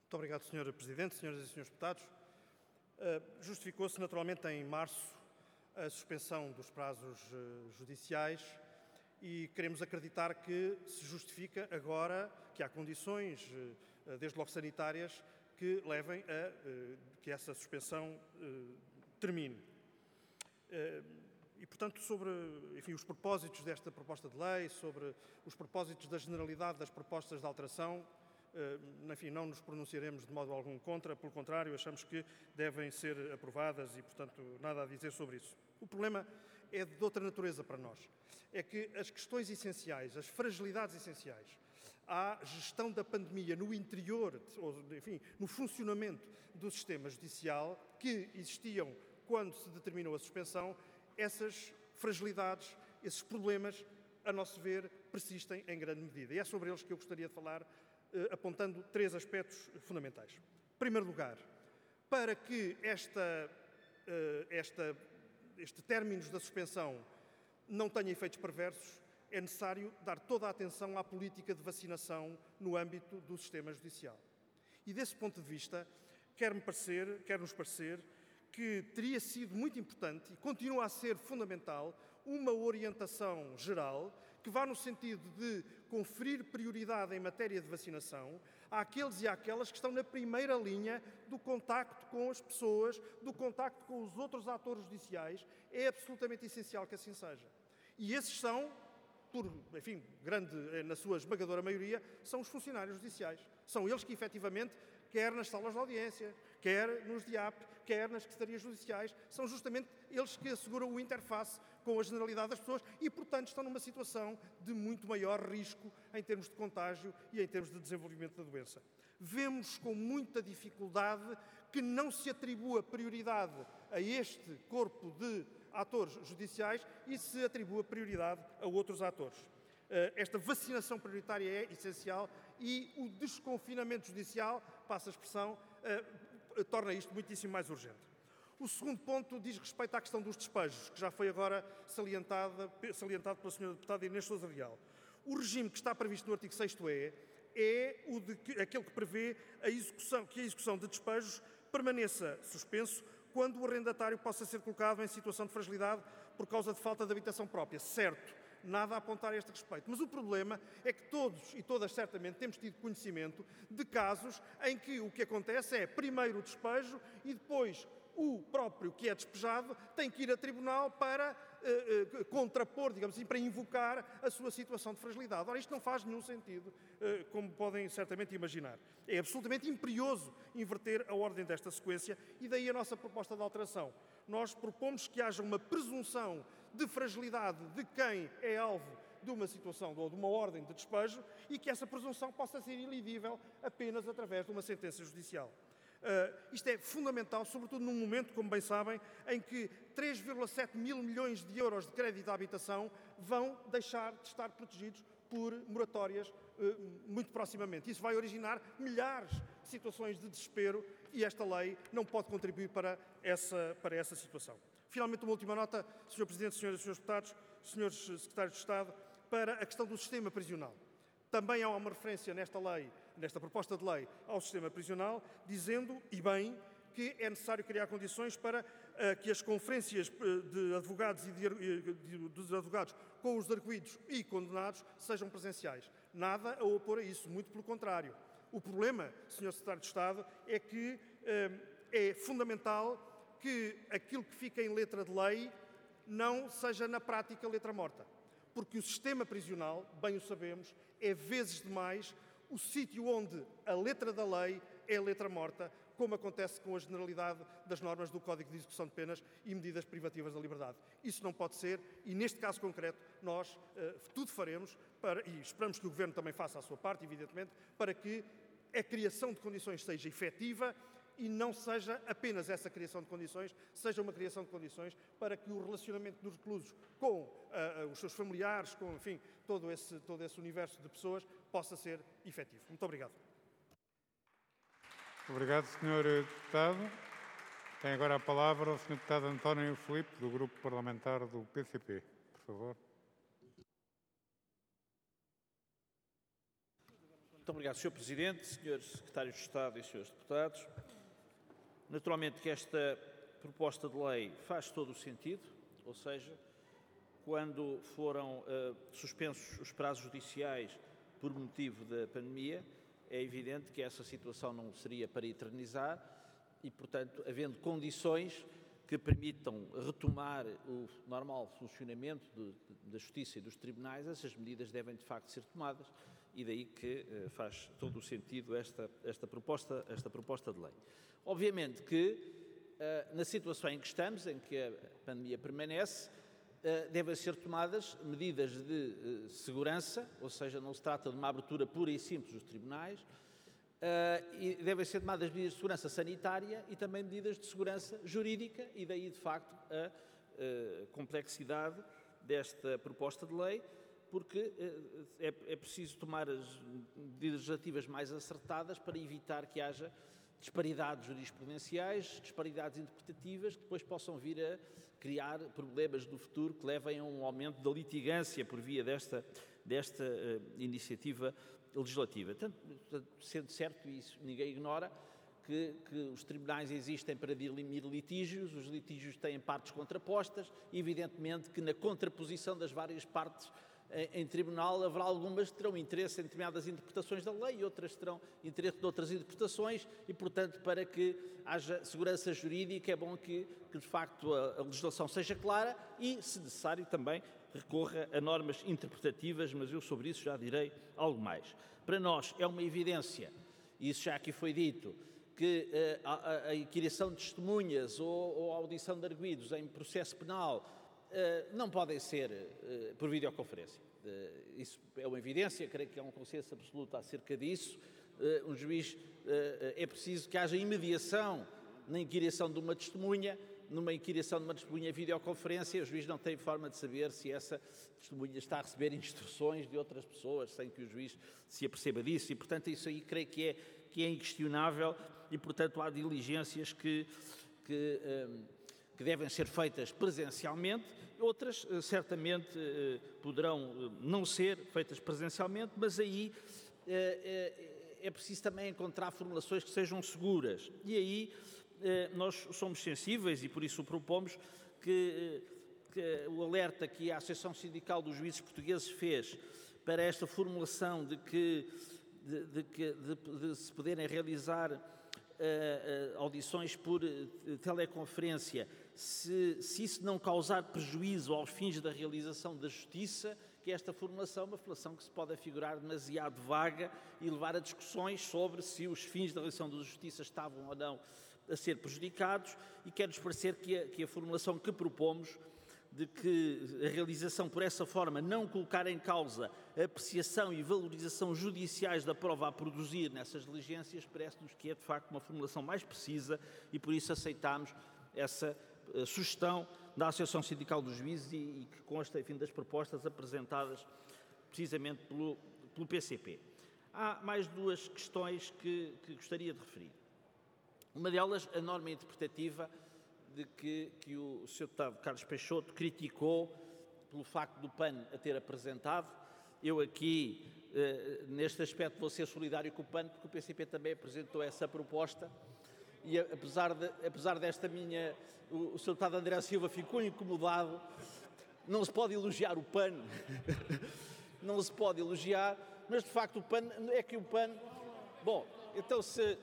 Muito obrigado, Sr. Presidente, Senhoras e Senhores Deputados. Justificou-se naturalmente em março a suspensão dos prazos judiciais e queremos acreditar que se justifica agora que há condições, desde logo sanitárias, que levem a que essa suspensão termine. E, portanto, sobre os propósitos desta proposta de lei, sobre os propósitos da generalidade das propostas de alteração, não nos pronunciaremos de modo algum contra, pelo contrário, achamos que devem ser aprovadas e, portanto, nada a dizer sobre isso. O problema é de outra natureza para nós. É que as questões essenciais, as fragilidades essenciais à gestão da pandemia no interior, no funcionamento do sistema judicial, que existiam quando se determinou a suspensão, essas fragilidades, esses problemas, a nosso ver, persistem em grande medida. E é sobre eles que eu gostaria de falar, apontando 3 aspectos fundamentais. Em primeiro lugar, para que este término da suspensão não tenha efeitos perversos, é necessário dar toda a atenção à política de vacinação no âmbito do sistema judicial. E desse ponto de vista, quer-nos parecer que teria sido muito importante e continua a ser fundamental uma orientação geral que vá no sentido de conferir prioridade em matéria de vacinação àqueles e àquelas que estão na primeira linha do contacto com as pessoas, do contacto com os outros atores judiciais. É absolutamente essencial que assim seja. E esses são, na sua esmagadora maioria, são os funcionários judiciais. São eles que, efetivamente, quer nas salas de audiência, quer nos DIAP, quer nas secretarias judiciais, são justamente eles que asseguram o interface com a generalidade das pessoas e, portanto, estão numa situação de muito maior risco em termos de contágio e em termos de desenvolvimento da doença. Vemos com muita dificuldade que não se atribua prioridade a este corpo de atores judiciais e se atribua prioridade a outros atores. Esta vacinação prioritária é essencial e o desconfinamento judicial, passa a expressão, torna isto muitíssimo mais urgente. O segundo ponto diz respeito à questão dos despejos, que já foi agora salientado pela Sra. Deputada Inês Sousa Real. O regime que está previsto no artigo 6º é aquele que prevê que a execução de despejos permaneça suspenso quando o arrendatário possa ser colocado em situação de fragilidade por causa de falta de habitação própria. Certo, nada a apontar a este respeito. Mas o problema é que todos e todas certamente temos tido conhecimento de casos em que o que acontece é primeiro o despejo e depois o próprio que é despejado tem que ir a tribunal para contrapor, digamos assim, para invocar a sua situação de fragilidade. Ora, isto não faz nenhum sentido, como podem certamente imaginar. É absolutamente imperioso inverter a ordem desta sequência e daí a nossa proposta de alteração. Nós propomos que haja uma presunção de fragilidade de quem é alvo de uma situação ou de uma ordem de despejo e que essa presunção possa ser ilidível apenas através de uma sentença judicial. Isto é fundamental, sobretudo num momento, como bem sabem, em que 3,7 mil milhões de euros de crédito à habitação vão deixar de estar protegidos por moratórias muito proximamente. Isso vai originar milhares de situações de desespero e esta lei não pode contribuir para essa situação. Finalmente, uma última nota, Sr. Presidente, Senhoras e Senhores Deputados, Senhores Secretários de Estado, para a questão do sistema prisional. Também há uma referência nesta proposta de lei ao sistema prisional, dizendo, e bem, que é necessário criar condições para que as conferências de advogados dos advogados com os arguidos e condenados sejam presenciais. Nada a opor a isso, muito pelo contrário. O problema, Sr. Secretário de Estado, é que é fundamental que aquilo que fica em letra de lei não seja na prática letra morta. Porque o sistema prisional, bem o sabemos, é vezes demais o sítio onde a letra da lei é a letra morta, como acontece com a generalidade das normas do Código de Execução de Penas e medidas privativas da liberdade. Isso não pode ser e, neste caso concreto, nós tudo faremos e esperamos que o Governo também faça a sua parte, evidentemente, para que a criação de condições seja efetiva e não seja apenas essa criação de condições, seja uma criação de condições para que o relacionamento dos reclusos com os seus familiares, com, enfim, todo esse universo de pessoas, possa ser efetivo. Muito obrigado. Obrigado, Sr. Deputado. Tem agora a palavra o Sr. Deputado António Filipe, do Grupo Parlamentar do PCP. Por favor. Muito obrigado, Sr. Presidente, Srs. Secretários de Estado e Srs. Deputados. Naturalmente que esta proposta de lei faz todo o sentido, ou seja, quando foram suspensos os prazos judiciais por motivo da pandemia, é evidente que essa situação não seria para eternizar e, portanto, havendo condições que permitam retomar o normal funcionamento da Justiça e dos tribunais, essas medidas devem, de facto, ser tomadas e daí que faz todo o sentido esta proposta de lei. Obviamente que, na situação em que estamos, em que a pandemia permanece, devem ser tomadas medidas de segurança, ou seja, não se trata de uma abertura pura e simples dos tribunais, e devem ser tomadas medidas de segurança sanitária e também medidas de segurança jurídica, e daí, de facto, a complexidade desta proposta de lei, porque é preciso tomar as medidas legislativas mais acertadas para evitar que haja disparidades jurisprudenciais, disparidades interpretativas, que depois possam vir a criar problemas no futuro que levem a um aumento da litigância por via desta iniciativa legislativa. Sendo certo, e isso ninguém ignora, que os tribunais existem para dirimir litígios, os litígios têm partes contrapostas, e evidentemente que na contraposição das várias partes em tribunal haverá algumas que terão interesse em determinadas interpretações da lei e outras terão interesse de outras interpretações e, portanto, para que haja segurança jurídica é bom que de facto a legislação seja clara e, se necessário, também recorra a normas interpretativas, mas eu sobre isso já direi algo mais. Para nós é uma evidência, e isso já aqui foi dito, que a inquirição de testemunhas ou a audição de arguidos em processo penal não podem ser por videoconferência. Isso é uma evidência, creio que há um consenso absoluto acerca disso. Um juiz, é preciso que haja imediação na inquirição de uma testemunha. Numa inquirição de uma testemunha videoconferência, o juiz não tem forma de saber se essa testemunha está a receber instruções de outras pessoas, sem que o juiz se aperceba disso. E, portanto, isso aí creio que é inquestionável e, portanto, há diligências que devem ser feitas presencialmente, outras certamente poderão não ser feitas presencialmente, mas aí é preciso também encontrar formulações que sejam seguras. E aí nós somos sensíveis e por isso propomos que o alerta que a Associação Sindical dos Juízes Portugueses fez para esta formulação de se poderem realizar audições por teleconferência, se isso não causar prejuízo aos fins da realização da justiça, que esta formulação é uma formulação que se pode afigurar demasiado vaga e levar a discussões sobre se os fins da realização da justiça estavam ou não a ser prejudicados, e quer-nos parecer que a formulação que propomos de que a realização por essa forma não colocar em causa a apreciação e valorização judiciais da prova a produzir nessas diligências, parece-nos que é de facto uma formulação mais precisa e por isso aceitámos essa sugestão da Associação Sindical dos Juízes e que consta, enfim, das propostas apresentadas precisamente pelo PCP. Há mais duas questões que gostaria de referir. Uma delas, a norma interpretativa de que o Sr. Deputado Carlos Peixoto criticou pelo facto do PAN a ter apresentado. Eu aqui, neste aspecto, vou ser solidário com o PAN, porque o PCP também apresentou essa proposta e, apesar desta minha... O Sr. Deputado André Silva ficou incomodado. Não se pode elogiar o PAN, não se pode elogiar, mas, de facto, o PAN... É que o PAN... Bom, então se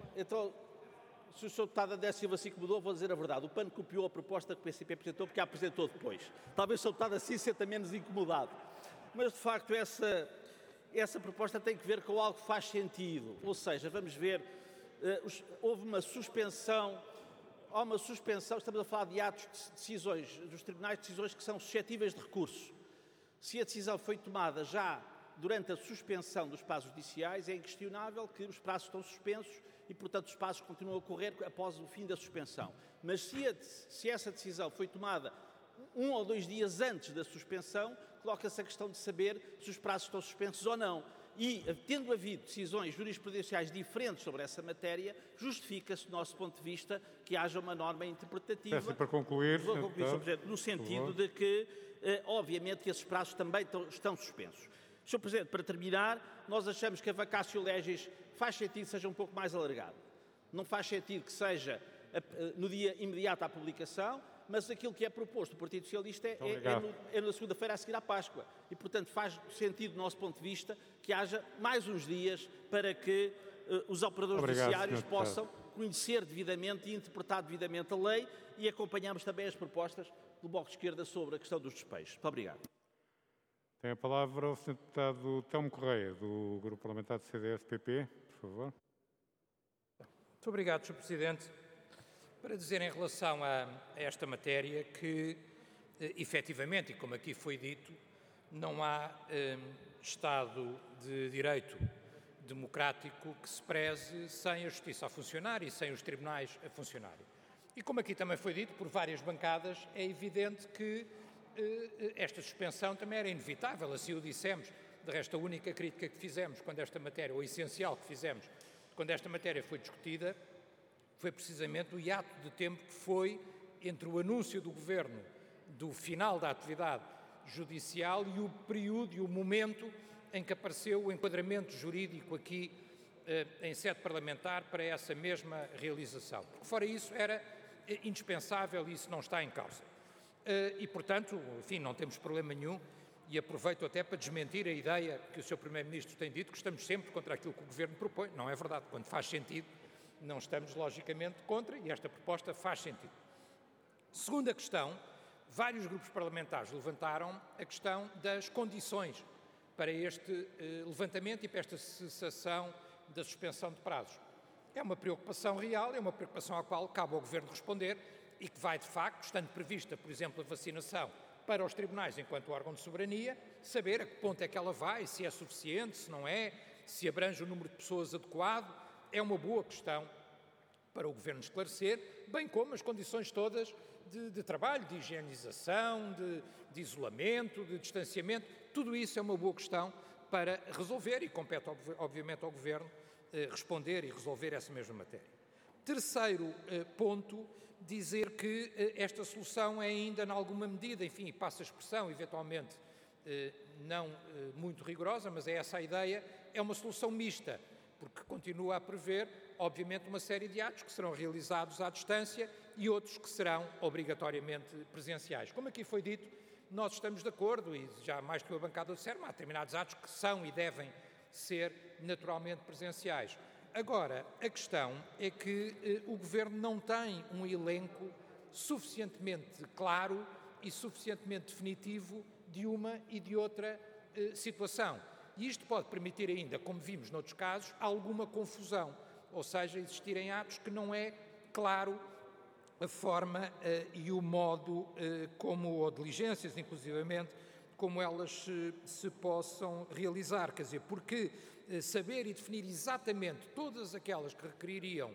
o Sr. Deputado André Silva se incomodou, vou dizer a verdade. O PAN copiou a proposta que o PCP apresentou porque a apresentou depois. Talvez o Sr. Deputado assim se sinta menos incomodado. Mas, de facto, essa proposta tem que ver com algo que faz sentido. Ou seja, vamos ver, houve uma suspensão, há uma suspensão, estamos a falar de atos de decisões dos tribunais, decisões que são suscetíveis de recurso. Se a decisão foi tomada já durante a suspensão dos prazos judiciais, é inquestionável que os prazos estão suspensos e, portanto, os prazos continuam a correr após o fim da suspensão. Mas se essa decisão foi tomada 1 ou 2 dias antes da suspensão, coloca-se a questão de saber se os prazos estão suspensos ou não. E, tendo havido decisões jurisprudenciais diferentes sobre essa matéria, justifica-se, do nosso ponto de vista, que haja uma norma interpretativa. Peço para concluir, vou concluir, Sr. Presidente, no sentido de que, obviamente, que esses prazos também estão suspensos. Sr. Presidente, para terminar, nós achamos que a vacatio legis faz sentido que seja um pouco mais alargado. Não faz sentido que seja no dia imediato à publicação, mas aquilo que é proposto do Partido Socialista é na segunda-feira a seguir à Páscoa. E, portanto, faz sentido, do nosso ponto de vista, que haja mais uns dias para que os operadores judiciários possam conhecer devidamente e interpretar devidamente a lei, e acompanhamos também as propostas do Bloco de Esquerda sobre a questão dos despejos. Muito obrigado. Tem a palavra o Sr. Deputado Telmo Correia, do Grupo Parlamentar do CDS-PP, por favor. Muito obrigado, Sr. Presidente. Para dizer em relação a esta matéria que, efetivamente, e como aqui foi dito, não há Estado de Direito democrático que se preze sem a Justiça a funcionar e sem os tribunais a funcionarem. E como aqui também foi dito por várias bancadas, é evidente que esta suspensão também era inevitável, assim o dissemos. De resto, a única crítica que fizemos quando esta matéria, ou essencial que fizemos, quando esta matéria foi discutida, foi precisamente o hiato de tempo que foi entre o anúncio do Governo do final da atividade judicial e o período e o momento em que apareceu o enquadramento jurídico aqui em sede parlamentar para essa mesma realização. Porque fora isso era indispensável e isso não está em causa. E, portanto, enfim, não temos problema nenhum e aproveito até para desmentir a ideia que o Sr. Primeiro-Ministro tem dito, que estamos sempre contra aquilo que o Governo propõe. Não é verdade. Quando faz sentido, não estamos logicamente contra e esta proposta faz sentido. Segunda questão, vários grupos parlamentares levantaram a questão das condições para este levantamento e para esta cessação da suspensão de prazos. É uma preocupação real, é uma preocupação à qual cabe ao Governo responder e que vai, de facto, estando prevista, por exemplo, a vacinação para os tribunais enquanto órgão de soberania, saber a que ponto é que ela vai, se é suficiente, se não é, se abrange o número de pessoas adequado. É uma boa questão para o Governo esclarecer, bem como as condições todas de trabalho, de higienização, de isolamento, de distanciamento. Tudo isso é uma boa questão para resolver e compete, obviamente, ao Governo responder e resolver essa mesma matéria. Terceiro ponto, dizer que esta solução é ainda, em alguma medida, enfim, e passa a expressão, eventualmente não muito rigorosa, mas é essa a ideia, é uma solução mista, porque continua a prever, obviamente, uma série de atos que serão realizados à distância e outros que serão obrigatoriamente presenciais. Como aqui foi dito, nós estamos de acordo, e já mais do que a bancada disseram, há determinados atos que são e devem ser naturalmente presenciais. Agora, a questão é que o Governo não tem um elenco suficientemente claro e suficientemente definitivo de uma e de outra situação. E isto pode permitir ainda, como vimos noutros casos, alguma confusão, ou seja, existirem atos que não é claro a forma e o modo ou diligências, inclusivamente, como elas se possam realizar. Quer dizer, porque saber e definir exatamente todas aquelas que requeririam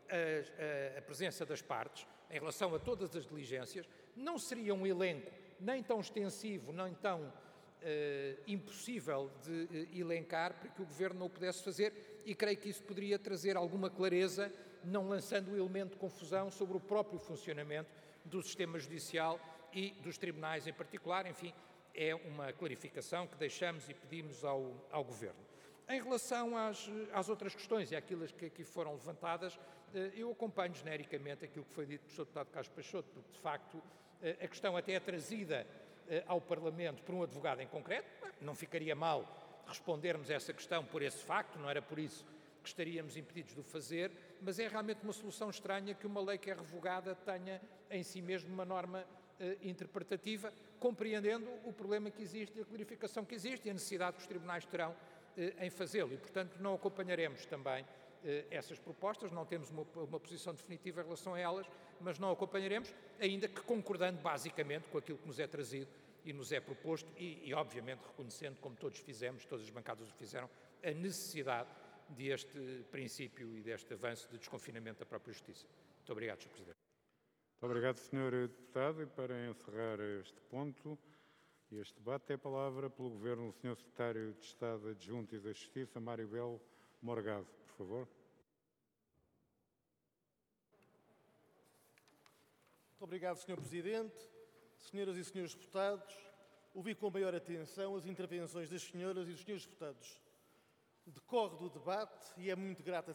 a presença das partes, em relação a todas as diligências, não seria um elenco nem tão extensivo, nem tão impossível de elencar para que o Governo não o pudesse fazer, e creio que isso poderia trazer alguma clareza, não lançando o elemento de confusão sobre o próprio funcionamento do sistema judicial e dos tribunais em particular. Enfim, é uma clarificação que deixamos e pedimos ao Governo. Em relação às outras questões e àquelas que aqui foram levantadas, eu acompanho genericamente aquilo que foi dito pelo Sr. Deputado Carlos Peixoto, porque, de facto, a questão até é trazida ao Parlamento por um advogado em concreto. Não ficaria mal respondermos a essa questão por esse facto, não era por isso que estaríamos impedidos de o fazer, mas é realmente uma solução estranha que uma lei que é revogada tenha em si mesmo uma norma interpretativa, compreendendo o problema que existe, a clarificação que existe e a necessidade que os tribunais terão em fazê-lo. E, portanto, não acompanharemos também essas propostas, não temos uma posição definitiva em relação a elas, mas não acompanharemos, ainda que concordando basicamente com aquilo que nos é trazido e nos é proposto e obviamente, reconhecendo, como todos fizemos, todas as bancadas o fizeram, a necessidade deste princípio e deste avanço de desconfinamento da própria Justiça. Muito obrigado, Sr. Presidente. Muito obrigado, Sr. Deputado. E para encerrar este ponto e este debate, tem a palavra pelo Governo o Sr. Secretário de Estado Adjunto e da Justiça, Mário Belo Morgado, por favor. Muito obrigado, Sr. Presidente. Senhoras e senhores deputados, ouvi com maior atenção as intervenções das senhoras e dos senhores deputados. Decorre do debate e é muito grato